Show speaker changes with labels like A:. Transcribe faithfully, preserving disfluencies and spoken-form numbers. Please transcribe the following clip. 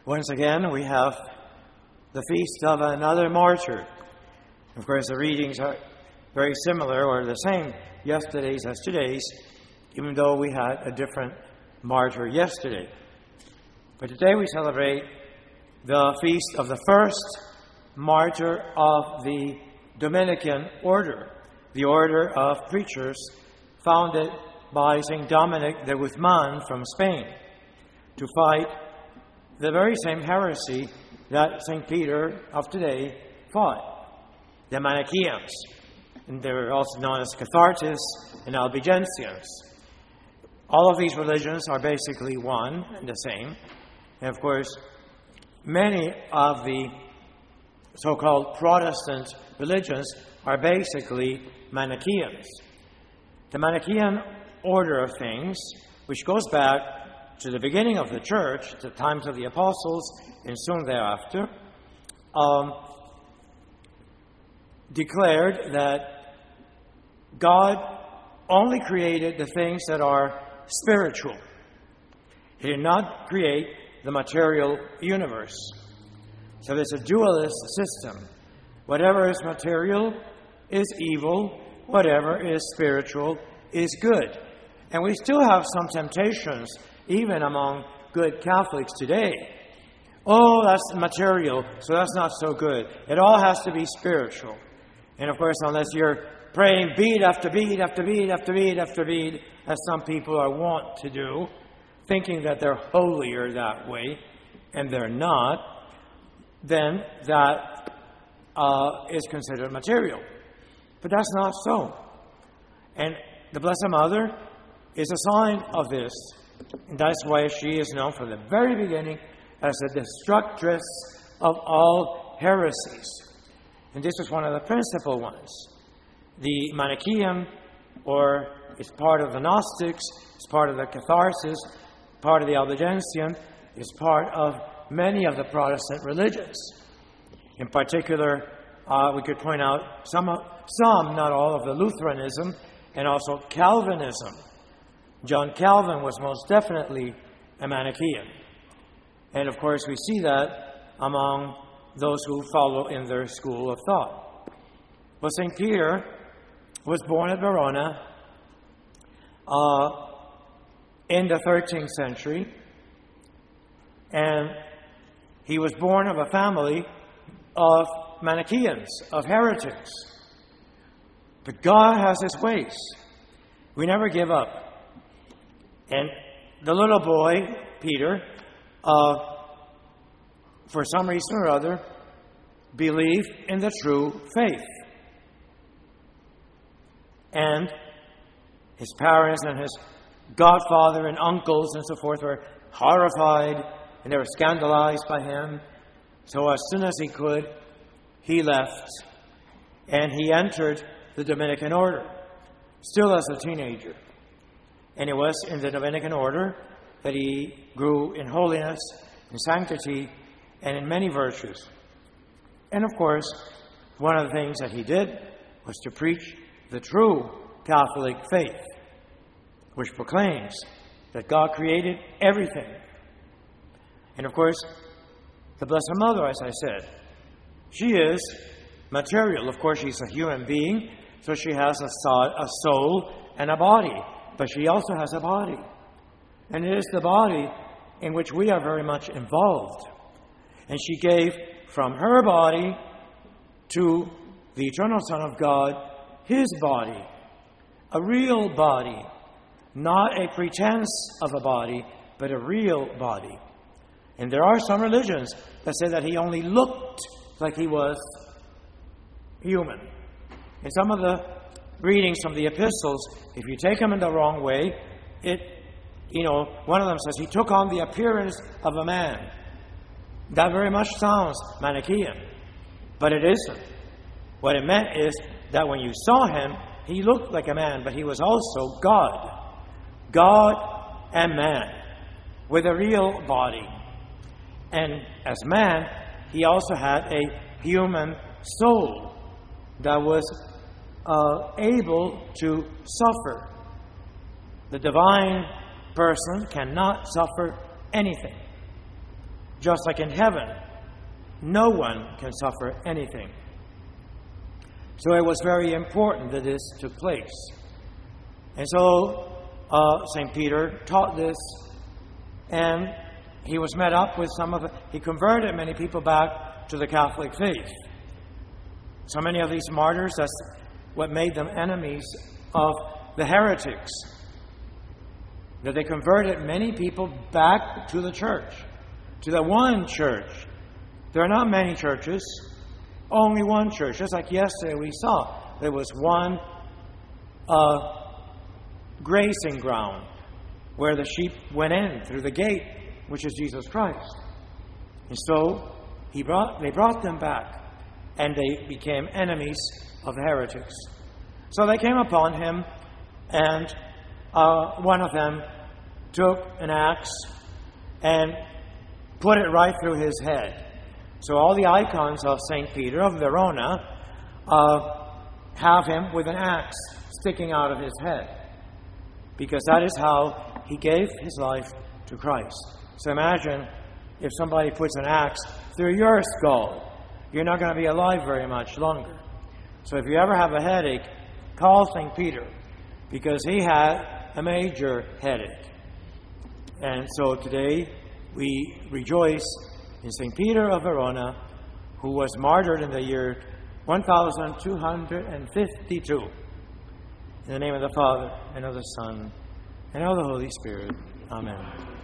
A: Once again, we have the feast of another martyr. Of course, the readings are very similar or the same yesterday's as today's, even though we had a different martyr yesterday. But today we celebrate the feast of the first martyr of the Dominican order, the order of preachers founded by Saint Dominic de Guzman from Spain to fight the very same heresy that Saint Peter of today fought, the Manichaeans. And they were also known as Cathartists and Albigensians. All of these religions are basically one and the same. And of course, many of the so-called Protestant religions are basically Manichaeans. The Manichaean order of things, which goes back to the beginning of the church, to the times of the apostles, and soon thereafter, um, declared that God only created the things that are spiritual. He did not create the material universe. So there's a dualist system. Whatever is material is evil, whatever is spiritual is good. And we still have some temptations, even among good Catholics today. Oh, that's material, so that's not so good. It all has to be spiritual. And of course, unless you're praying bead after bead after bead after bead after bead, as some people are wont to do, thinking that they're holier that way, and they're not, then that uh, is considered material. But that's not so. And the Blessed Mother is a sign of this. And that's why she is known from the very beginning as the destructress of all heresies. And this is one of the principal ones. The Manichaean, or it's part of the Gnostics, it's part of the Catharsis, part of the Albigensian, is part of many of the Protestant religions. In particular, uh, we could point out some, some, not all, of the Lutheranism and also Calvinism. John Calvin was most definitely a Manichaean. And of course, we see that among those who follow in their school of thought. Well, Saint Peter was born at Verona uh, in the thirteenth century, and he was born of a family of Manichaeans, of heretics. But God has His ways. We never give up. And the little boy, Peter, uh, for some reason or other, believed in the true faith. And his parents and his godfather and uncles and so forth were horrified, and they were scandalized by him. So as soon as he could, he left, and he entered the Dominican order, still as a teenager. And it was in the Dominican order that he grew in holiness, in sanctity, and in many virtues. And of course, one of the things that he did was to preach the true Catholic faith, which proclaims that God created everything. And of course, the Blessed Mother, as I said, she is material. Of course, she's a human being, so she has a soul and a body. But she also has a body. And it is the body in which we are very much involved. And she gave from her body to the eternal Son of God His body, a real body, not a pretense of a body, but a real body. And there are some religions that say that He only looked like He was human. And some of the readings from the epistles, if you take them in the wrong way, it, you know, one of them says He took on the appearance of a man. That very much sounds Manichaean, but it isn't. What it meant is that when you saw Him, He looked like a man, but He was also God. God and man, with a real body. And as man, He also had a human soul that was uh, able to suffer. The divine person cannot suffer anything. just like in heaven, no one can suffer anything. So it was very important that this took place. And so uh, Saint Peter taught this, and he was met up with some of it. He converted many people back to the Catholic faith. So many of these martyrs, that's what made them enemies of the heretics. That they converted many people back to the church, to the one church. There are not many churches, only one church. Just like yesterday we saw, there was one uh, grazing ground where the sheep went in through the gate, which is Jesus Christ. And so he brought, they brought them back, and they became enemies of the heretics. So they came upon him, and uh, one of them took an axe and put it right through his head. So all the icons of Saint Peter of Verona uh, have him with an axe sticking out of his head, because that is how he gave his life to Christ. So imagine if somebody puts an axe through your skull. You're not going to be alive very much longer. So if you ever have a headache, call Saint Peter, because he had a major headache. And so today we rejoice in Saint Peter of Verona, who was martyred in the year one thousand two hundred fifty-two. In the name of the Father, and of the Son, and of the Holy Spirit. Amen.